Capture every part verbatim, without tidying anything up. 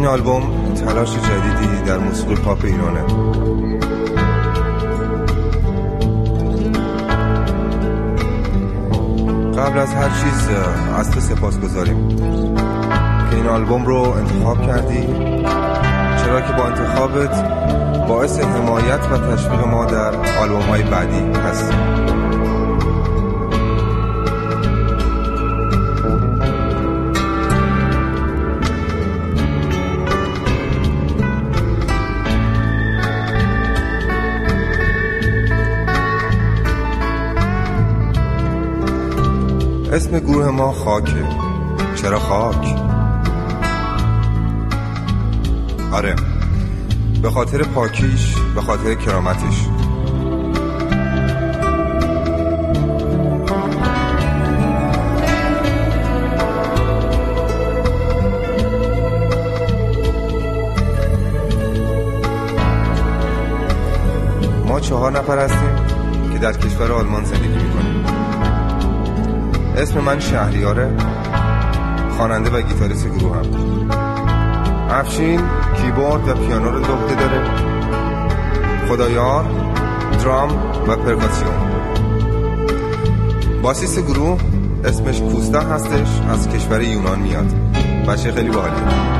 این آلبوم تلاش جدیدی در موسیقی پاپ ایرانه. قبل از هر چیز از تو سپاسگزاریم که این آلبوم رو انتخاب کردی، چرا که با انتخابت باعث حمایت و تشویق ما در آلبوم‌های بعدی هستی. اسم گروه ما خاکه. چرا خاک؟ آره، به خاطر پاکیش، به خاطر کرامتش. ما چهار نفر هستیم که در کشور آلمان زندگی میکنیم. اسم من شهریاره، خواننده و گیتاریست گروه هم. افشین کیبورد و پیانو رو به عهده داره. خدایار درام و پرکاسیون. باسیست گروه اسمش کوستا هستش، از کشور یونان میاد. بچه خیلی باحالیه.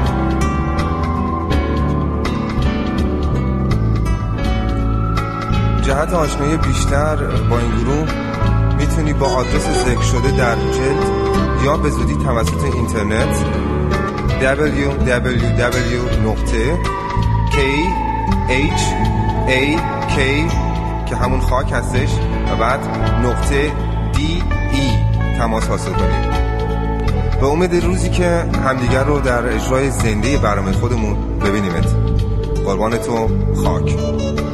جهت آشنایی بیشتر با این گروه میتونی با آدرس ذکر شده در جلد یا به زودی توسط اینترنت دبلیو دبلیو دبلیو نقطه کی اچ ای کی که همون خاک هستش و بعد نقطه دی ای تماس حاصل کنیم. به امید روزی که همدیگر رو در اجرای زنده برنامه خودمون ببینیمت. قربان تو خاک.